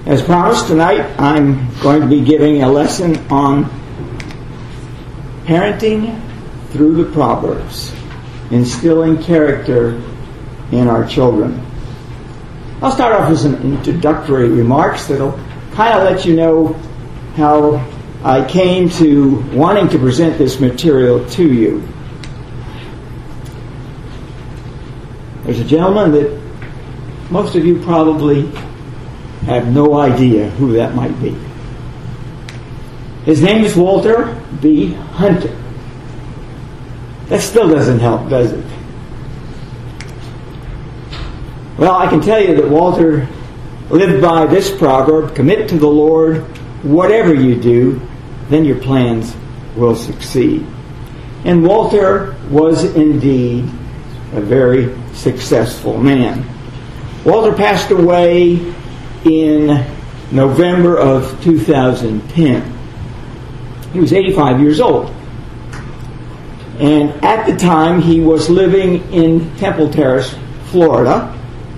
As promised, tonight I'm going to be giving a lesson on parenting through the Proverbs, instilling character in our children. I'll start off with some introductory remarks that'll kind of let you know how I came to wanting to present this material to you. There's a gentleman that most of you probably have no idea who that might be. His name is Walter B. Hunter. That still doesn't help, does it? Well, I can tell you that Walter lived by this proverb: commit to the Lord whatever you do, then your plans will succeed. And Walter was indeed a very successful man. Walter passed away in November of 2010. He was 85 years old. And at the time, he was living in Temple Terrace, Florida.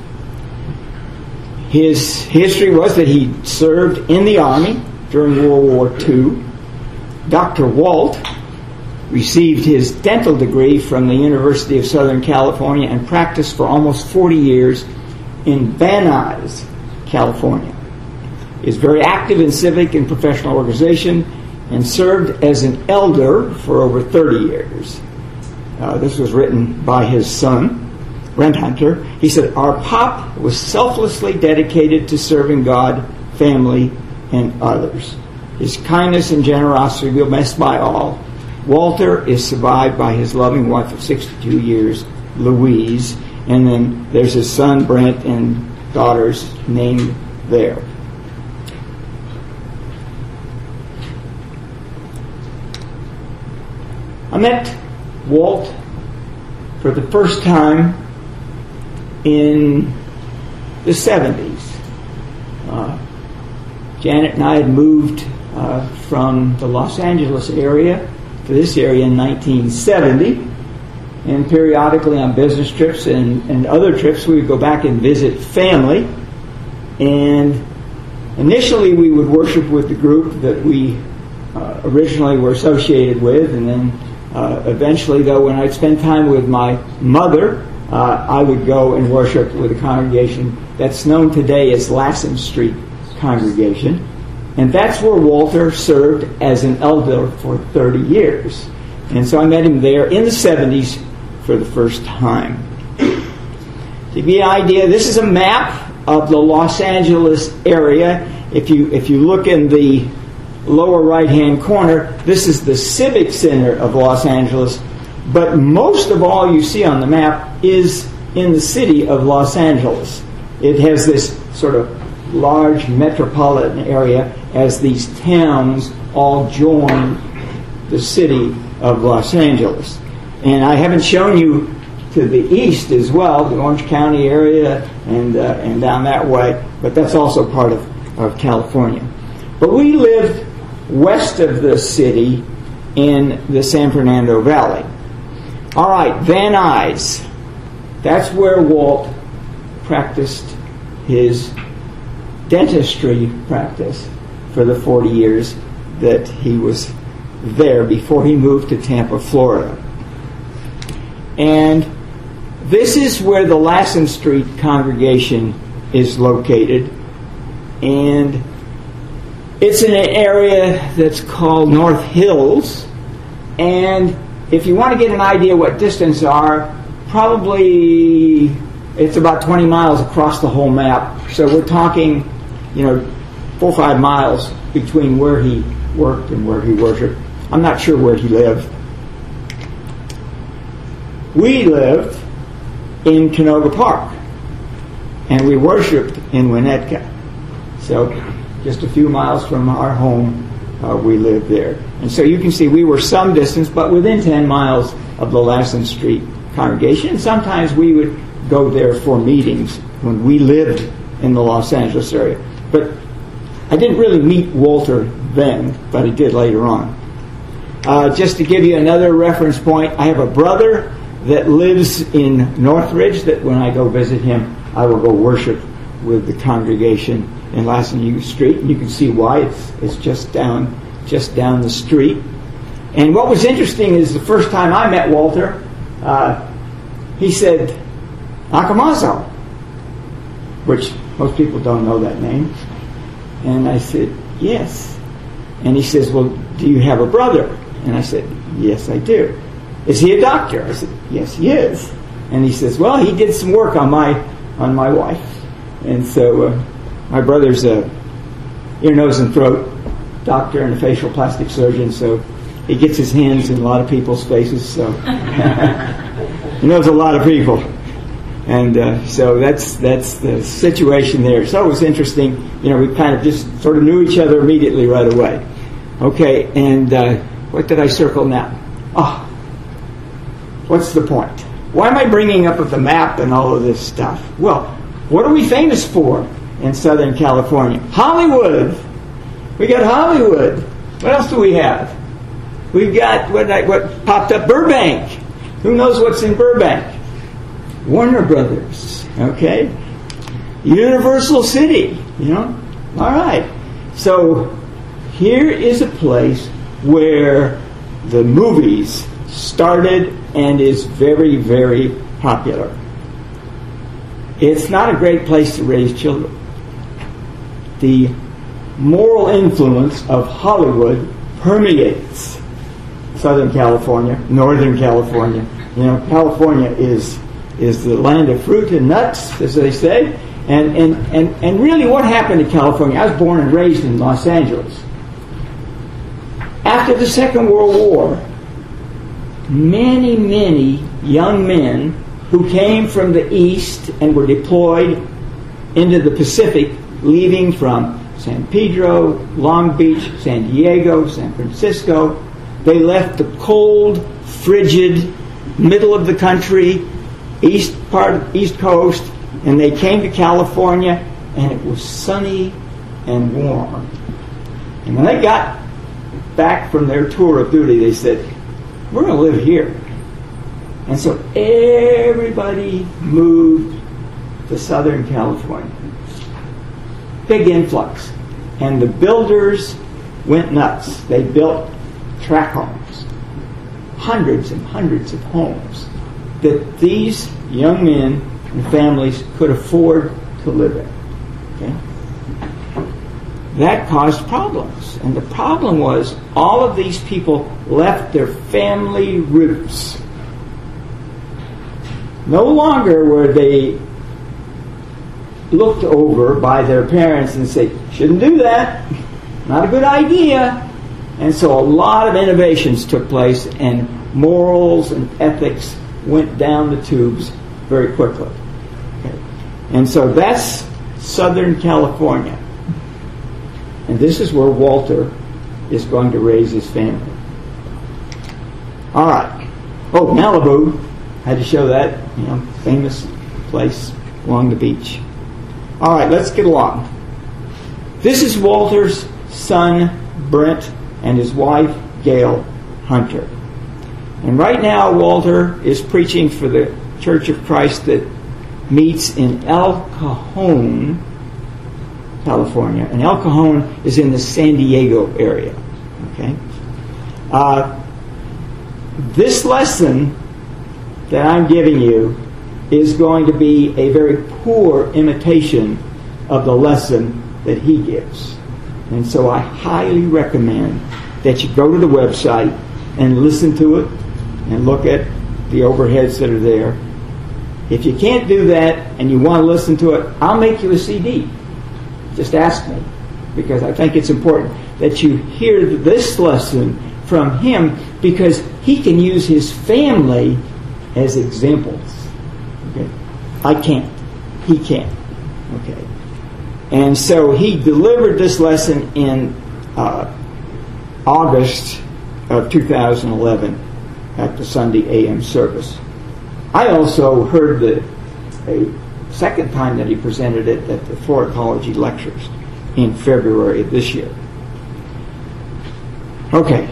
His history was that he served in the Army during World War II. Dr. Walt received his dental degree from the University of Southern California and practiced for almost 40 years in Van Nuys, California. He is very active in civic and professional organization and served as an elder for over 30 years. This was written by his son, Brent Hunter. He said, "Our pop was selflessly dedicated to serving God, family, and others. His kindness and generosity will be missed by all. Walter is survived by his loving wife of 62 years, Louise." And then there's his son, Brent, and daughters named there. I met Walt for the first time in the 70s. Janet and I had moved from the Los Angeles area to this area in 1970. And periodically on business trips and other trips, we would go back and visit family. And initially we would worship with the group that we originally were associated with. And then eventually, though, when I'd spend time with my mother, I would go and worship with a congregation that's known today as Lassen Street Congregation. And that's where Walter served as an elder for 30 years. And so I met him there in the 70s for the first time. To give you an idea, this is a map of the Los Angeles area. If you look in the lower right-hand corner, this is the Civic Center of Los Angeles. But most of all you see on the map is in the city of Los Angeles. It has this sort of large metropolitan area as these towns all join the city of Los Angeles. And I haven't shown you to the east as well, the Orange County area and down that way, but that's also part of California. But we lived west of the city in the San Fernando Valley. All right, Van Nuys. That's where Walt practiced his dentistry practice for the 40 years that he was there before he moved to Tampa, Florida. And this is where the Lassen Street congregation is located. And it's in an area that's called North Hills. And if you want to get an idea what distance are, probably it's about 20 miles across the whole map. So we're talking, 4 or 5 miles between where he worked and where he worshiped. I'm not sure where he lived. We lived in Canoga Park, and we worshipped in Winnetka. So just a few miles from our home, we lived there. And so you can see we were some distance, but within 10 miles of the Lassen Street congregation. And sometimes we would go there for meetings when we lived in the Los Angeles area. But I didn't really meet Walter then, but I did later on. Just to give you another reference point, I have a brother that lives in Northridge that when I go visit him, I will go worship with the congregation in Lassen Street, and you can see why. It's just down the street. And what was interesting is the first time I met Walter, he said, Akamoso, which most people don't know that name. And I said, yes. And he says, well, do you have a brother? And I said, yes, I do. Is he a doctor? I said, yes, he is. And he says, well, he did some work on my wife. And so my brother's a ear, nose, and throat doctor and a facial plastic surgeon, so he gets his hands in a lot of people's faces, so he knows a lot of people. And so that's the situation there. So it was interesting. We kind of just sort of knew each other immediately right away. Okay, and what did I circle now? What's the point? Why am I bringing up the map and all of this stuff? Well, what are we famous for in Southern California? Hollywood. We got Hollywood. What else do we have? We've got what popped up? Burbank. Who knows what's in Burbank? Warner Brothers. Okay. Universal City. All right. So here is a place where the movies started and is very, very popular. It's not a great place to raise children. The moral influence of Hollywood permeates Southern California, Northern California. California is the land of fruit and nuts, as they say. And really what happened in California, I was born and raised in Los Angeles. After the Second World War, many, many young men who came from the East and were deployed into the Pacific, leaving from San Pedro, Long Beach, San Diego, San Francisco. They left the cold, frigid middle of the country, East Coast, and they came to California, and it was sunny and warm. And when they got back from their tour of duty, they said, we're going to live here. And so everybody moved to Southern California. Big influx. And the builders went nuts. They built tract homes. Hundreds and hundreds of homes that these young men and families could afford to live in. Okay? That caused problems. And the problem was all of these people left their family roots. No longer were they looked over by their parents and say, shouldn't do that, not a good idea. And so a lot of innovations took place, and morals and ethics went down the tubes very quickly. Okay. And so that's Southern California. And this is where Walter is going to raise his family. All right. Oh, Malibu. Had to show that, famous place along the beach. All right, let's get along. This is Walter's son, Brent, and his wife, Gail Hunter. And right now, Walter is preaching for the Church of Christ that meets in El Cajon, California. And El Cajon is in the San Diego area. Okay. This lesson that I'm giving you is going to be a very poor imitation of the lesson that he gives. And so I highly recommend that you go to the website and listen to it and look at the overheads that are there. If you can't do that and you want to listen to it, I'll make you a CD. Just ask me, because I think it's important that you hear this lesson from him, because he can use his family as examples. Okay? I can't. He can. Okay. And so he delivered this lesson in August of 2011 at the Sunday AM service. I also heard a second time that he presented it at the Florida Ecology Lectures in February of this year. Okay.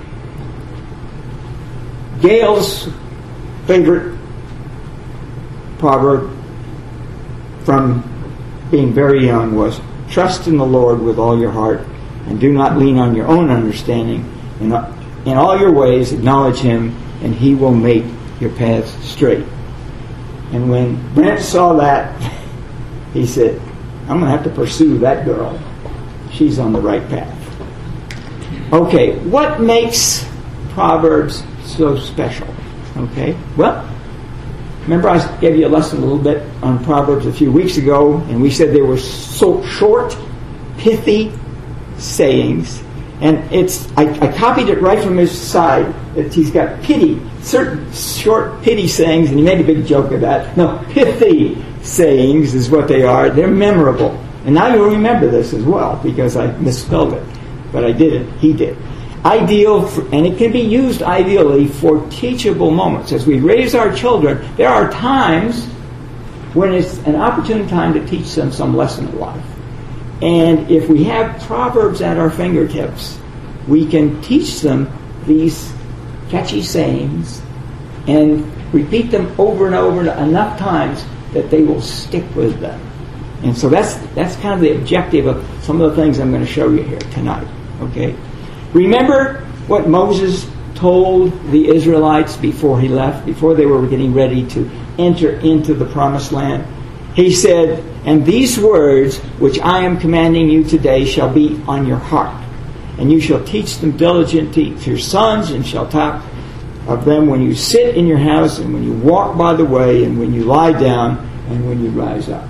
Gail's favorite proverb from being very young was, trust in the Lord with all your heart, and do not lean on your own understanding. In all your ways acknowledge Him, and He will make your paths straight. And when Brent saw that, he said, I'm going to have to pursue that girl. She's on the right path. Okay, what makes Proverbs so special? Okay, well, remember I gave you a lesson a little bit on Proverbs a few weeks ago, and we said they were so short, pithy sayings. And I copied it right from his side. He's got certain short, pitty sayings, and he made a big joke of that. No, pithy sayings is what they are. They're memorable. And now you'll remember this as well, because I misspelled it. But I didn't. He did. And it can be used ideally for teachable moments. As we raise our children, there are times when it's an opportune time to teach them some lesson of life. And if we have Proverbs at our fingertips, we can teach them these catchy sayings and repeat them over and over enough times that they will stick with them. And so that's kind of the objective of some of the things I'm going to show you here tonight. Okay? Remember what Moses told the Israelites before he left, before they were getting ready to enter into the promised land? He said, and these words which I am commanding you today shall be on your heart, and you shall teach them diligently to your sons, and shall talk of them when you sit in your house, and when you walk by the way, and when you lie down, and when you rise up.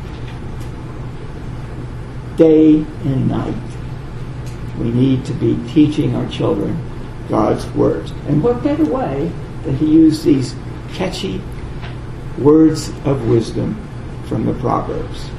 Day and night, we need to be teaching our children God's words. And what better way than to use these catchy words of wisdom from the Proverbs.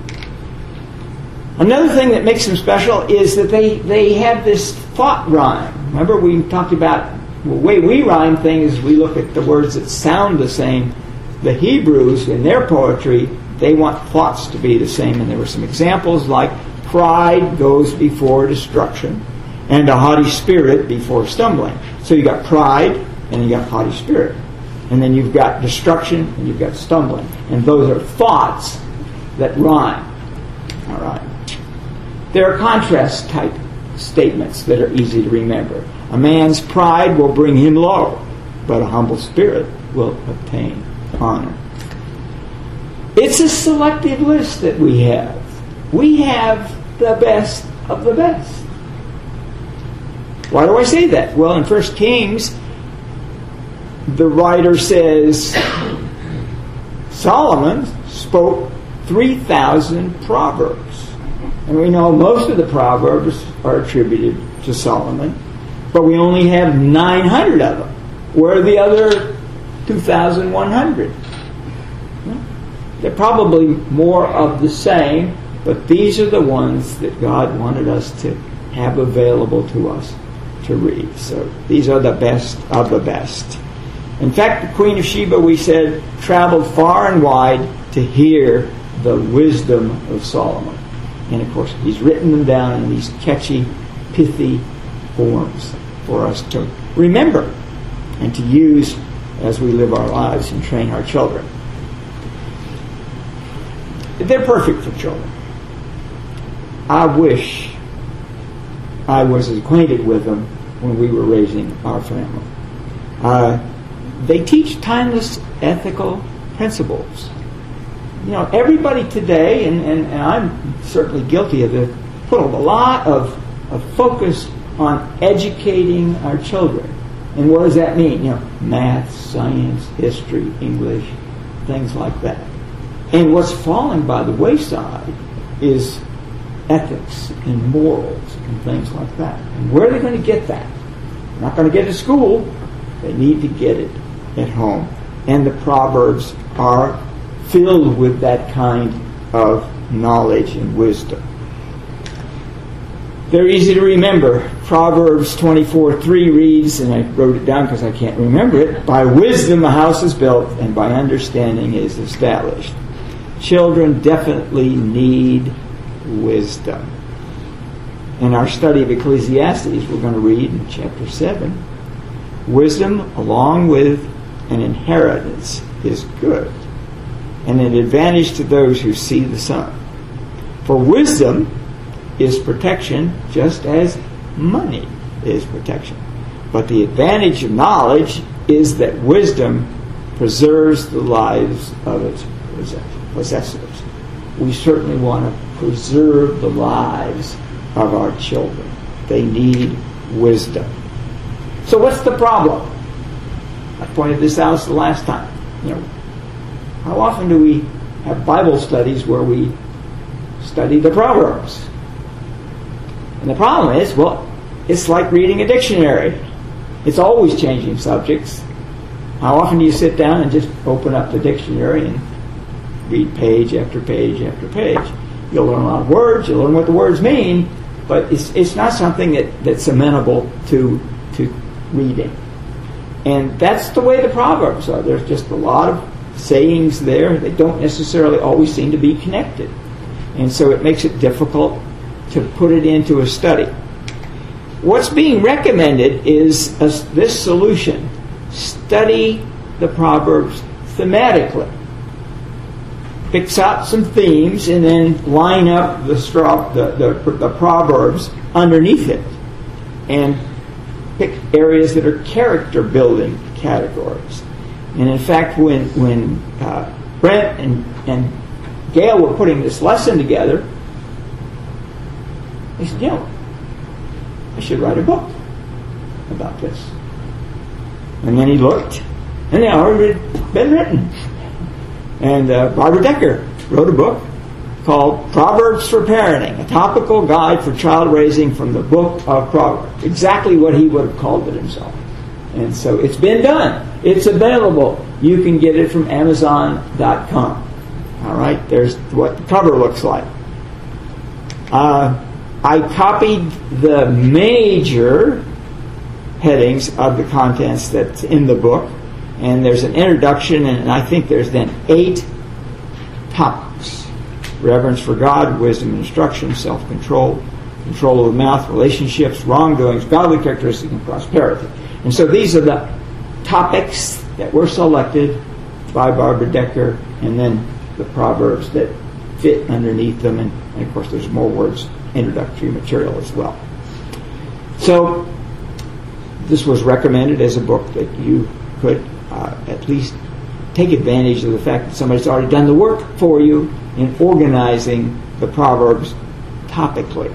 Another thing that makes them special is that they have this thought rhyme. Remember we talked about the way we rhyme things, we look at the words that sound the same. The Hebrews, in their poetry, they want thoughts to be the same. And there were some examples like pride goes before destruction and a haughty spirit before stumbling. So you got pride and you got haughty spirit. And then you've got destruction and you've got stumbling. And those are thoughts that rhyme. All right. There are contrast type statements that are easy to remember. A man's pride will bring him low, but a humble spirit will obtain honor. It's a selective list that we have. We have the best of the best. Why do I say that? Well, in 1 Kings, the writer says, Solomon spoke 3,000 proverbs. And we know most of the proverbs are attributed to Solomon, but we only have 900 of them. Where are the other 2,100? They're probably more of the same, but these are the ones that God wanted us to have available to us to read. So these are the best of the best. In fact, the Queen of Sheba, we said, traveled far and wide to hear the wisdom of Solomon. And of course, he's written them down in these catchy, pithy forms for us to remember and to use as we live our lives and train our children. They're perfect for children. I wish I was acquainted with them when we were raising our family. They teach timeless ethical principles. You know, everybody today, and I'm certainly guilty of it, put a lot of focus on educating our children. And what does that mean? You know, math, science, history, English, things like that. And what's falling by the wayside is ethics and morals and things like that. And where are they going to get that? They're not going to get it at school. They need to get it at home. And the Proverbs are filled with that kind of knowledge and wisdom. They're easy to remember. Proverbs 24:3 reads, and I wrote it down because I can't remember it, by wisdom a house is built, and by understanding is established. Children definitely need wisdom. In our study of Ecclesiastes, we're going to read in chapter 7, wisdom along with an inheritance is good, and an advantage to those who see the sun. For wisdom is protection just as money is protection. But the advantage of knowledge is that wisdom preserves the lives of its possessors. We certainly want to preserve the lives of our children. They need wisdom. So what's the problem? I pointed this out the last time. How often do we have Bible studies where we study the Proverbs? And the problem is, it's like reading a dictionary. It's always changing subjects. How often do you sit down and just open up the dictionary and read page after page after page? You'll learn a lot of words, you'll learn what the words mean, but it's not something that's amenable to reading. And that's the way the Proverbs are. There's just a lot of sayings there. They don't necessarily always seem to be connected. And so it makes it difficult to put it into a study. What's being recommended is this solution. Study the Proverbs thematically. Picks out some themes and then line up the Proverbs underneath it. And pick areas that are character building categories. And in fact, when Brent and Gail were putting this lesson together, they said, I should write a book about this. And then he looked, and they already been written. And Barbara Decker wrote a book called Proverbs for Parenting, a topical guide for child raising from the book of Proverbs. Exactly what he would have called it himself. And so it's been done. It's available. You can get it from Amazon.com. All right, there's what the cover looks like. I copied the major headings of the contents that's in the book, and there's an introduction, and I think there's then 8 topics: reverence for God, wisdom and instruction, self-control, control of the mouth, relationships, wrongdoings, godly characteristics, and prosperity. And so these are the topics that were selected by Barbara Decker, and then the Proverbs that fit underneath them, and of course there's more words, introductory material as well. So this was recommended as a book that you could at least take advantage of the fact that somebody's already done the work for you in organizing the Proverbs topically.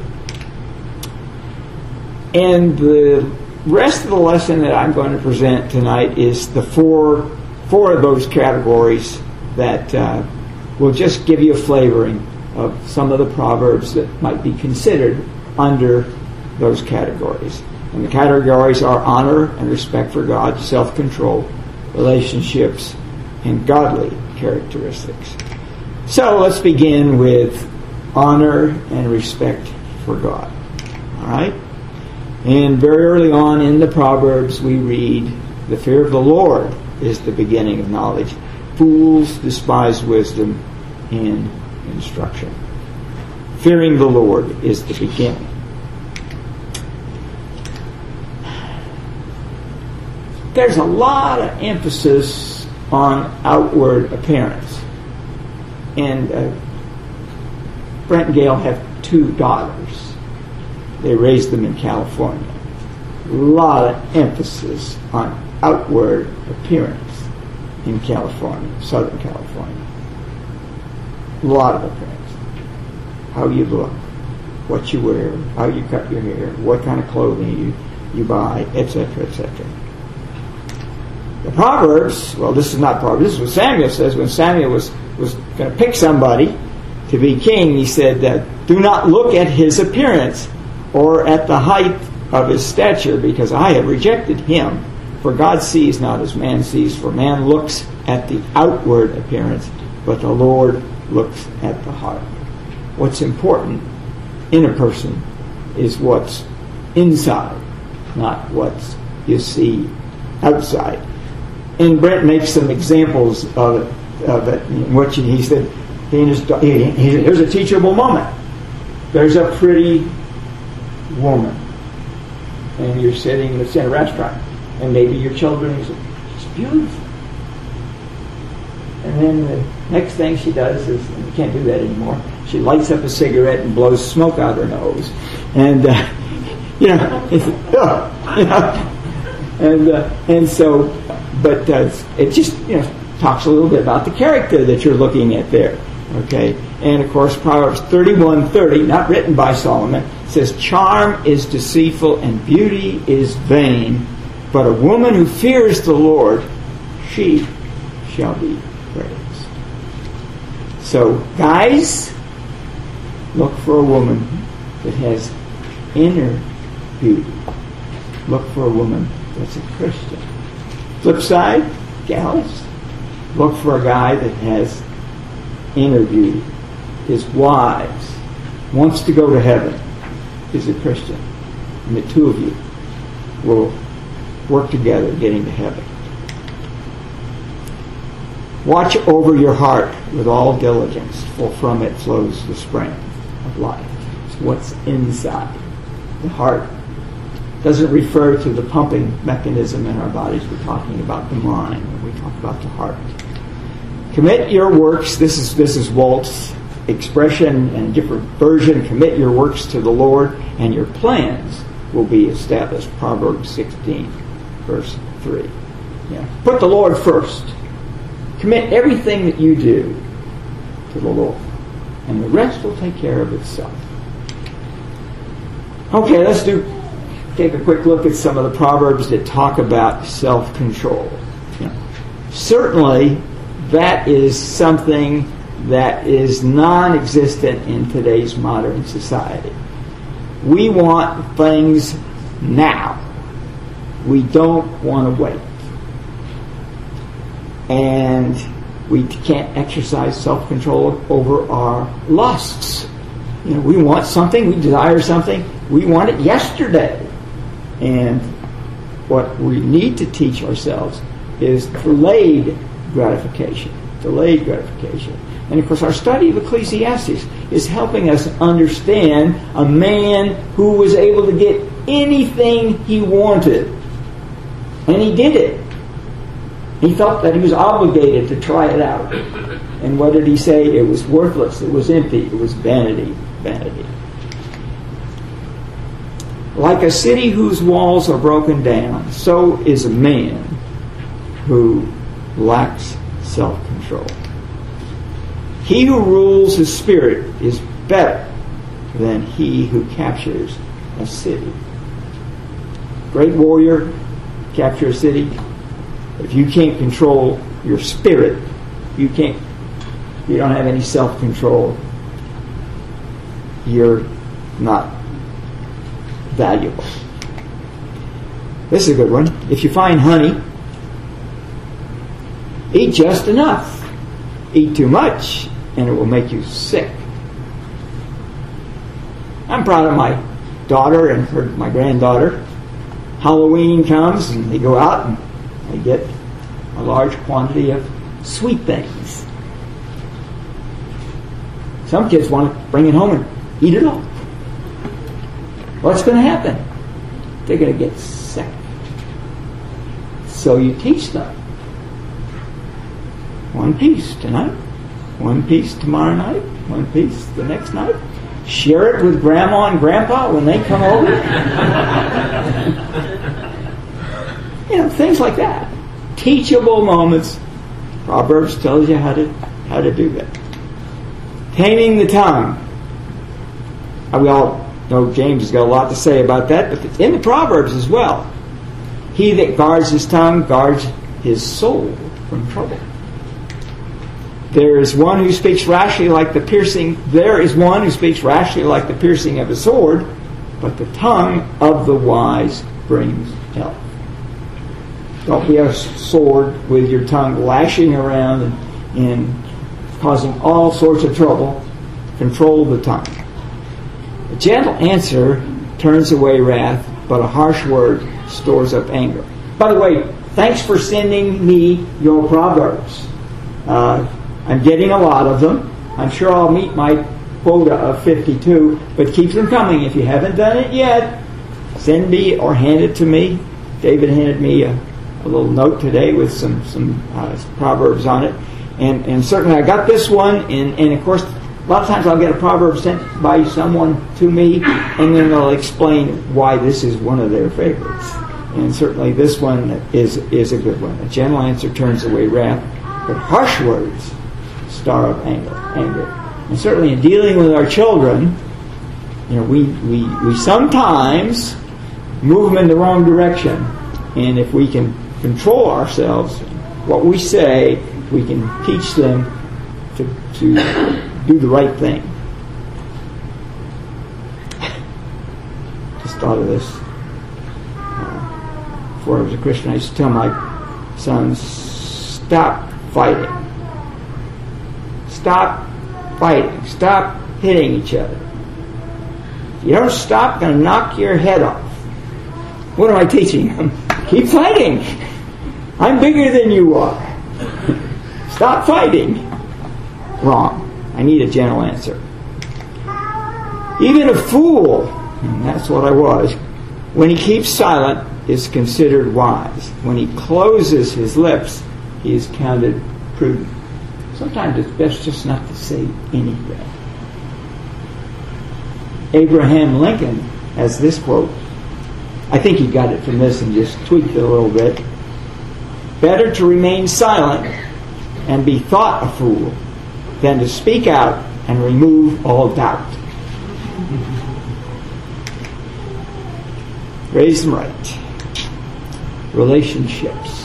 And the rest of the lesson that I'm going to present tonight is the four of those categories that will just give you a flavoring of some of the Proverbs that might be considered under those categories. And the categories are honor and respect for God, self-control, relationships, and godly characteristics. So let's begin with honor and respect for God. All right? And very early on in the Proverbs we read, the fear of the Lord is the beginning of knowledge. Fools despise wisdom and instruction. Fearing the Lord is the beginning. There's a lot of emphasis on outward appearance. And Brent and Gail have 2 daughters. They raised them in California. A lot of emphasis on outward appearance in California, Southern California. A lot of appearance. How you look, what you wear, how you cut your hair, what kind of clothing you buy, etc., etc. The Proverbs, well, this is not Proverbs, this is what Samuel says. When Samuel was going to pick somebody to be king, he said that, do not look at his appearance or at the height of his stature, because I have rejected him. For God sees not as man sees, for man looks at the outward appearance, but the Lord looks at the heart. What's important in a person is what's inside, not what you see outside. And Brent makes some examples of it. He said, here's a teachable moment. There's a pretty woman, and you're sitting in a restaurant, and maybe your children say, she's beautiful. And then the next thing she does is, and you can't do that anymore, She lights up a cigarette and blows smoke out her nose. And, and so, but it just, talks a little bit about the character that you're looking at there. Okay? And of course, Proverbs 31:30, not written by Solomon, says, charm is deceitful and beauty is vain, but a woman who fears the Lord, she shall be praised. So, guys, look for a woman that has inner beauty. Look for a woman that's a Christian. Flip side, gals, look for a guy that has inner beauty, is wise, wants to go to heaven, is a Christian. And the two of you will work together getting to heaven. Watch over your heart with all diligence, for from it flows the spring of life. It's what's inside. The heart doesn't refer to the pumping mechanism in our bodies. We're talking about the mind when we talk about the heart. Commit your works. This is Walt's expression and different version. Commit your works to the Lord, and your plans will be established. Proverbs 16, verse 3. Yeah. Put the Lord first. Commit everything that you do to the Lord, and the rest will take care of itself. Okay, let's take a quick look at some of the Proverbs that talk about self-control. Certainly, that is something that is non-existent in today's modern society. We want things now. We don't want to wait. And we can't exercise self-control over our lusts. We want something, we desire something, we want it yesterday. And what we need to teach ourselves is delayed gratification. Delayed gratification. And of course, our study of Ecclesiastes is helping us understand a man who was able to get anything he wanted. And he did it. He felt that he was obligated to try it out. And what did he say? It was worthless. It was empty. It was vanity. Vanity. Like a city whose walls are broken down, so is a man who lacks self-control. He who rules his spirit is better than he who captures a city. Great warrior, capture a city. If you can't control your spirit, you don't have any self-control, you're not valuable. This is a good one. If you find honey, eat just enough. Eat too much, and it will make you sick. I'm proud of my daughter and my granddaughter. Halloween comes, and they go out and they get a large quantity of sweet things. Some kids want to bring it home and eat it all. What's going to happen? They're going to get sick. So you teach them. One piece tonight, one piece tomorrow night, one piece the next night. Share it with Grandma and Grandpa when they come over. Things like that. Teachable moments. Proverbs tells you how to do that. Taming the tongue. We all know James has got a lot to say about that, but it's in the Proverbs as well. He that guards his tongue guards his soul from trouble. There is one who speaks rashly like the piercing. There is one who speaks rashly like the piercing of a sword, but the tongue of the wise brings health. Don't be a sword with your tongue lashing around and causing all sorts of trouble. Control the tongue. A gentle answer turns away wrath, but a harsh word stores up anger. By the way, thanks for sending me your Proverbs. I'm getting a lot of them. I'm sure I'll meet my quota of 52, but keep them coming. If you haven't done it yet, send me or hand it to me. David handed me a little note today with some Proverbs on it. And certainly I got this one, and of course A lot of times I'll get a proverb sent by someone to me, and then they'll explain why this is one of their favorites. And certainly this one is a good one. A gentle answer turns away wrath, but harsh words stir up anger. And certainly in dealing with our children, we sometimes move them in the wrong direction. And if we can control ourselves, what we say, we can teach them to do the right thing. Just thought of this. Before I was a Christian, I used to tell my sons, stop fighting. Stop fighting. Stop hitting each other. If you don't stop, I'm going to knock your head off. What am I teaching them? Keep fighting. I'm bigger than you are. Stop fighting. Wrong. I need a gentle answer. Even a fool, and that's what I was, when he keeps silent, is considered wise. When he closes his lips, he is counted prudent. Sometimes it's best just not to say anything. Abraham Lincoln has this quote. I think he got it from this and just tweaked it a little bit. Better to remain silent and be thought a fool than to speak out and remove all doubt. Raise them right. Relationships.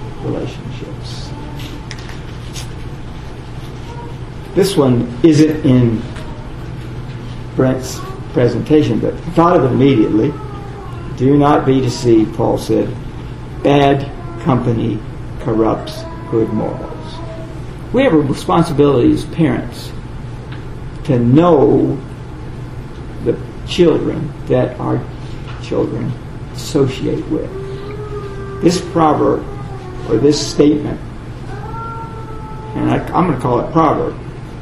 This one isn't in Brent's presentation, but I thought of it immediately. Do not be deceived, Paul said. Bad company corrupts good morals. We have a responsibility as parents to know the children that our children associate with. This proverb, or this statement, and I'm going to call it proverb,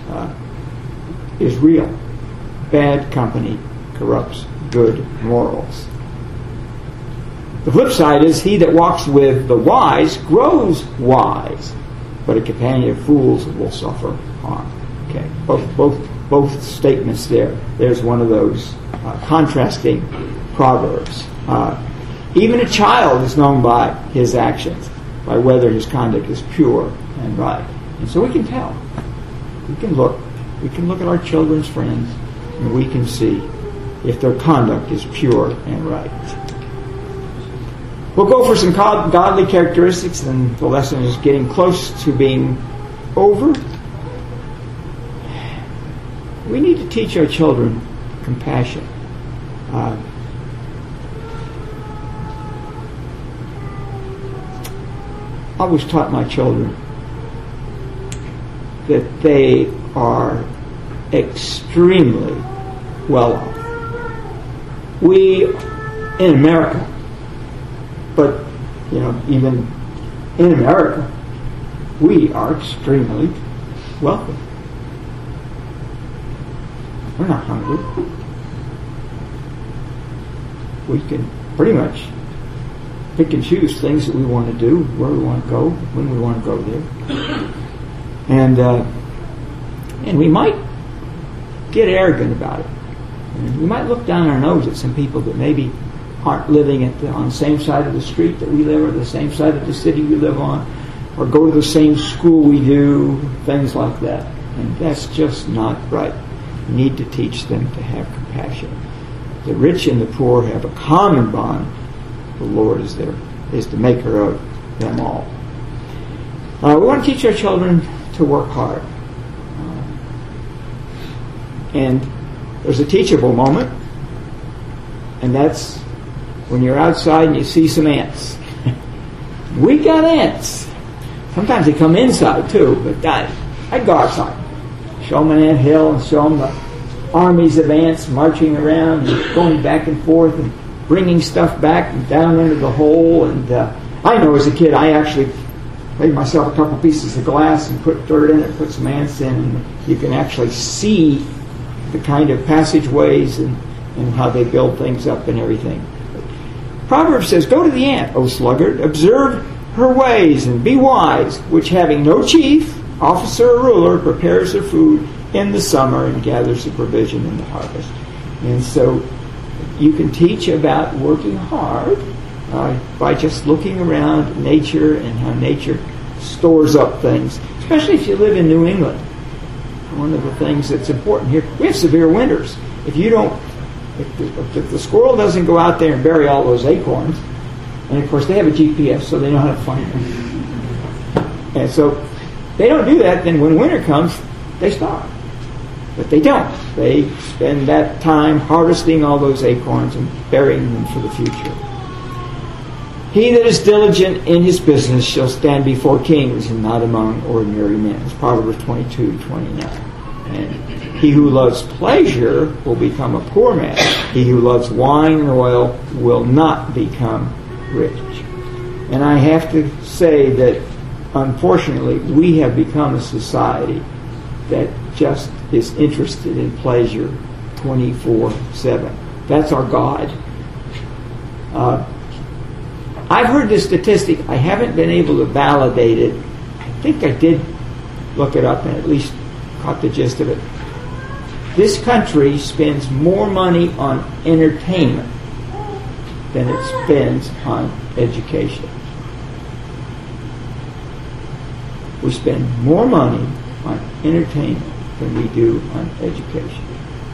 is real. Bad company corrupts good morals. The flip side is, he that walks with the wise grows wise, but a companion of fools will suffer harm. Okay, both statements there. There's one of those contrasting proverbs. Even a child is known by his actions, by whether his conduct is pure and right. And so we can tell. We can look at our children's friends, and we can see if their conduct is pure and right. We'll go for some godly characteristics, and the lesson is getting close to being over. We need to teach our children compassion. I always taught my children that they are extremely well off. We, in America, but even in America, we are extremely wealthy. We're not hungry. We can pretty much pick and choose things that we want to do, where we want to go, when we want to go there. And we might get arrogant about it. And we might look down our nose at some people that maybe aren't living on the same side of the street that we live, or the same side of the city we live on, or go to the same school we do, things like that. And that's just not right. We need to teach them to have compassion. The rich and the poor have a common bond. The Lord is the maker of them all. We want to teach our children to work hard. And there's a teachable moment, and that's when you're outside and you see some ants. We got ants. Sometimes they come inside too, but I'd go outside. Show them an ant hill and show them the armies of ants marching around and going back and forth and bringing stuff back and down into the hole. And I know as a kid I actually made myself a couple pieces of glass and put dirt in it, put some ants in, and you can actually see the kind of passageways and how they build things up and everything. Proverbs says, "Go to the ant, O sluggard, observe her ways and be wise, which having no chief, officer, or ruler, prepares her food in the summer and gathers the provision in the harvest. And so you can teach about working hard by just looking around nature and how nature stores up things, especially if you live in New England. One of the things that's important here, we have severe winters. If the squirrel doesn't go out there and bury all those acorns, and of course they have a GPS, so they know how to find them. And so they don't do that, then when winter comes, they starve. But they don't. They spend that time harvesting all those acorns and burying them for the future. He that is diligent in his business shall stand before kings and not among ordinary men. It's Proverbs 22:29. And he who loves pleasure will become a poor man. He who loves wine and oil will not become rich. And I have to say that, unfortunately, we have become a society that just is interested in pleasure 24/7. That's our God. I've heard this statistic. I haven't been able to validate it. I think I did look it up and at least caught the gist of it. This country spends more money on entertainment than it spends on education. We spend more money on entertainment than we do on education.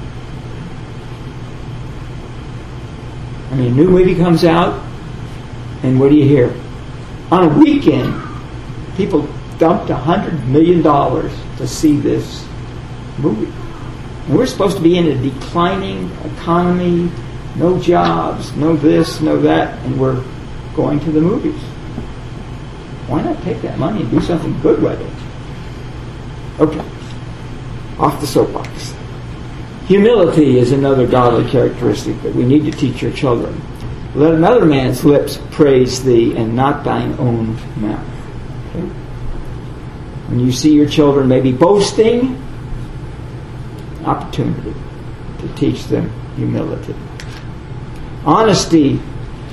I mean, a new movie comes out, and what do you hear? On a weekend, people dumped $100 million to see this movie. And we're supposed to be in a declining economy, no jobs, no this, no that, and we're going to the movies. Why not take that money and do something good with it? Okay, off the soapbox. Humility is another godly characteristic that we need to teach our children. Let another man's lips praise thee, and not thine own mouth. Okay? When you see your children maybe boasting, opportunity to teach them humility. Honesty,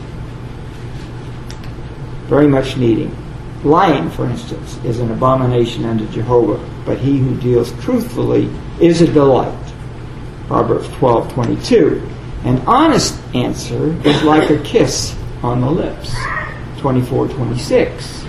very much needing. Lying, for instance, is an abomination unto Jehovah, but he who deals truthfully is a delight. Proverbs 12:22. An honest answer is like a kiss on the lips. 24:26.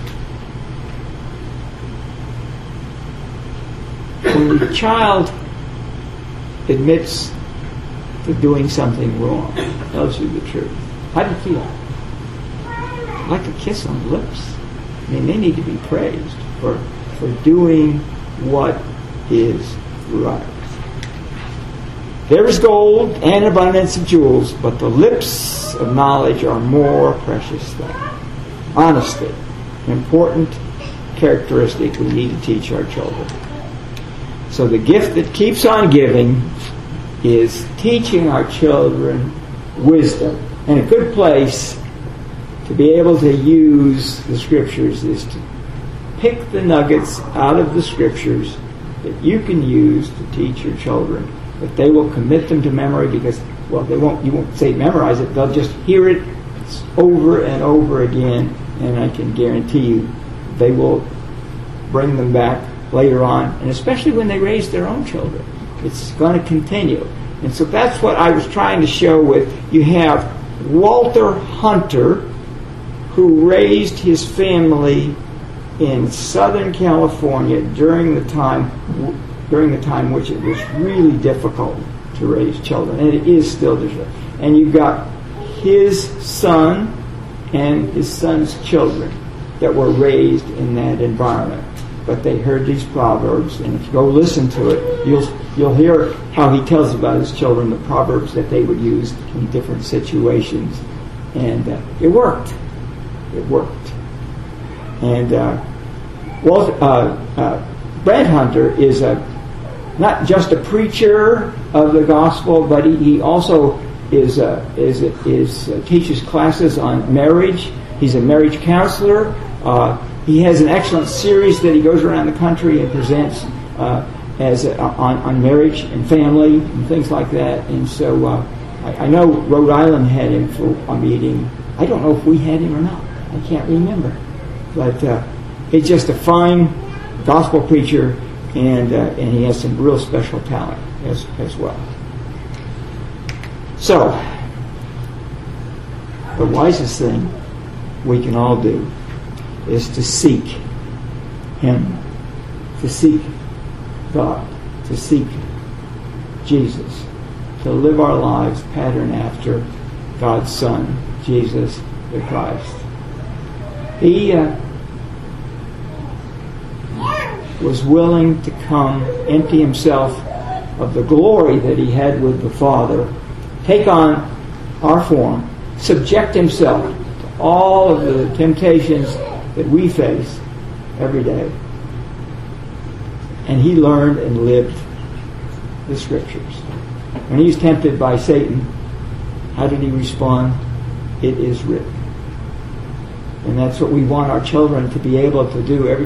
When the child admits to doing something wrong, tells you the truth, how do you feel? Like a kiss on the lips. I mean, they need to be praised for doing what is right. There is gold and abundance of jewels, but the lips of knowledge are more precious than honesty. An important characteristic we need to teach our children. So the gift that keeps on giving is teaching our children wisdom. And a good place to be able to use the Scriptures is to pick the nuggets out of the Scriptures that you can use to teach your children. But they will commit them to memory because, well, you won't say memorize it, they'll just hear it over and over again, and I can guarantee you they will bring them back later on, and especially when they raise their own children. It's going to continue. And so that's what I was trying to show with, you have Walter Hunter, who raised his family in Southern California during the time which it was really difficult to raise children, and it is still difficult. And you've got his son and his son's children that were raised in that environment. But they heard these proverbs, and if you go listen to it, you'll hear how he tells about his children the proverbs that they would use in different situations, and it worked. It worked. And Brad Hunter is not just a preacher of the gospel, but he also teaches classes on marriage. He's a marriage counselor. He has an excellent series that he goes around the country and presents on marriage and family and things like that. And so I know Rhode Island had him for a meeting. I don't know if we had him or not. I can't remember. But he's just a fine gospel preacher and he has some real special talent as well. So, the wisest thing we can all do is to seek Him, to seek God, to seek Jesus, to live our lives patterned after God's Son, Jesus the Christ. He was willing to come, empty himself of the glory that he had with the Father, take on our form, subject himself to all of the temptations that we face every day. And he learned and lived the Scriptures. When he was tempted by Satan, how did he respond? It is written. And that's what we want our children to be able to do every